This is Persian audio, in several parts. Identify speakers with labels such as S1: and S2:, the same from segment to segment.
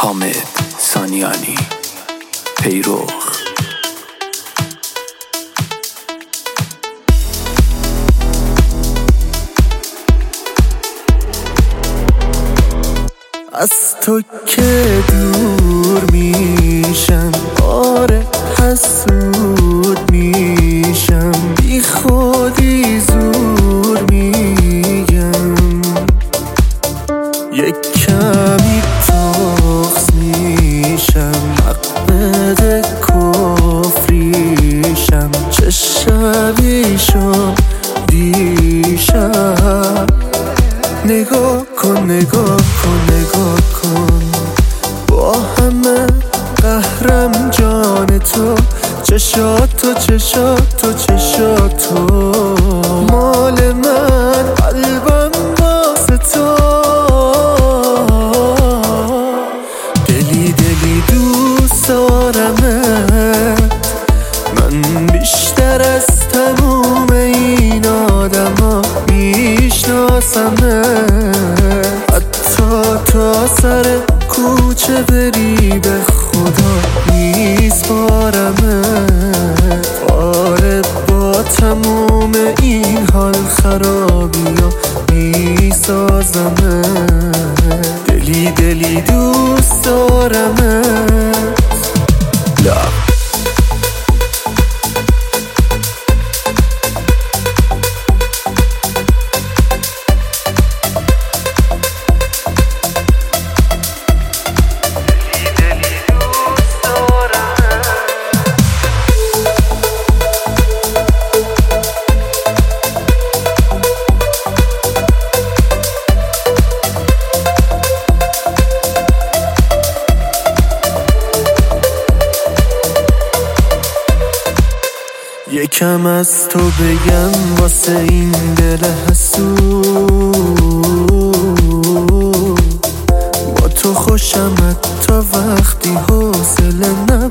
S1: حامد سانیانی پیروخ.
S2: از تو که دور میشم، آره حسود میشم، بی خودی زور میگم، یک کمی تخص میشم، حق بده کفریشم، چه شبی شد دیشب. نگاه کن نگاه کن نگاه کن، با همه قهرم جان تو، چشاتو چشاتو چشاتو، مال من قلبم واسه تو، دلی دلی دوست دارمت من، بیشتر از تموم این آدم ها میشناسمت، حتی تا سر کوچه بری به خدا میسپارمت. آره با تموم این حال خرابی ها میسازمت، دلی دلی دوست دارمت. لا یکم از تو بگم واسه این دل حسود، با تو خوشم حتی وقتی حوصله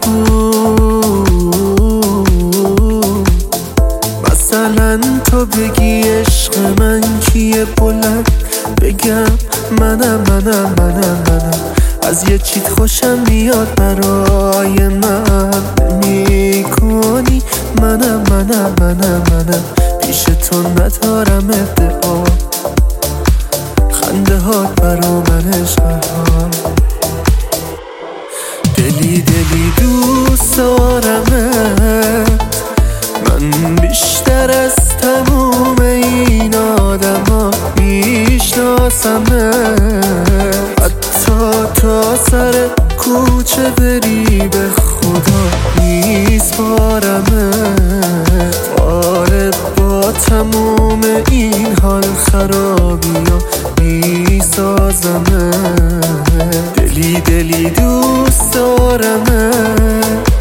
S2: نبود. مثلا تو بگی عشق من کیه، بلند بگم منم منم منم منم، از یه چیت خوشم میاد برای من میکنی منم منم منم منم، پیش تو ندارم ادعا، خنده ها برا من عشقها، دلی دلی دوست دارمت من، بیشتر از تموم این آدم ها میشناسمت، حتی تا سر کوچه بری به خدا میسپارمت. آره با تموم این حال خرابی ها میسازمت، دلی دلی دوست دارمت.